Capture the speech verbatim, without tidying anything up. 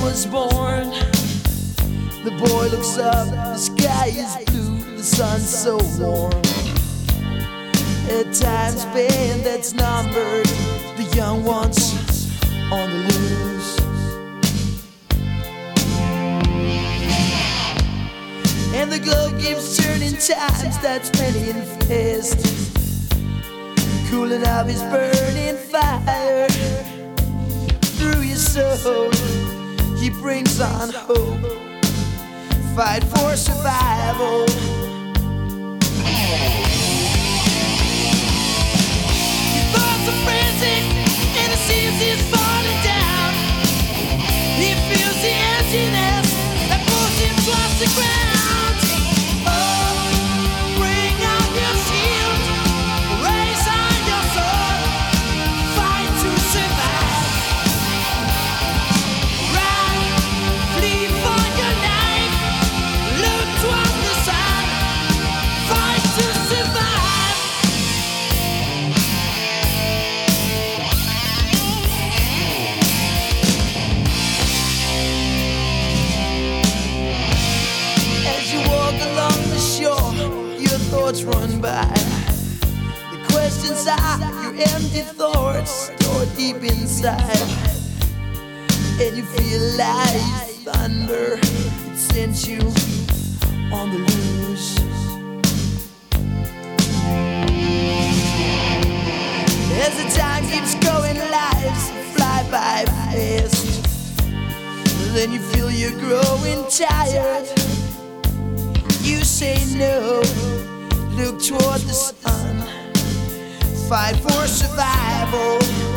was born. The boy looks up, the sky is blue, the sun's so warm. At times pain that's numbered, the young ones on the loose. And the globe keeps turning times that's many and fast, cooling up his burning fire. Through his soul he brings on hope, fight for survival. His thoughts are frantic and he sees he's falling down. He feels the emptiness that pulls him towards the ground. Oh, bring out your shield, raise on your sword, fight to survive. Run, flee for your life, look toward the sun, fight to survive. As you walk along the shore, your thoughts run by. The questions are your empty thoughts stored deep inside. And you feel like thunder, it sends you on the loose. As the time keeps going, lives fly by fast. Then you feel you're growing tired. You say no, look toward the sun, fight for survival.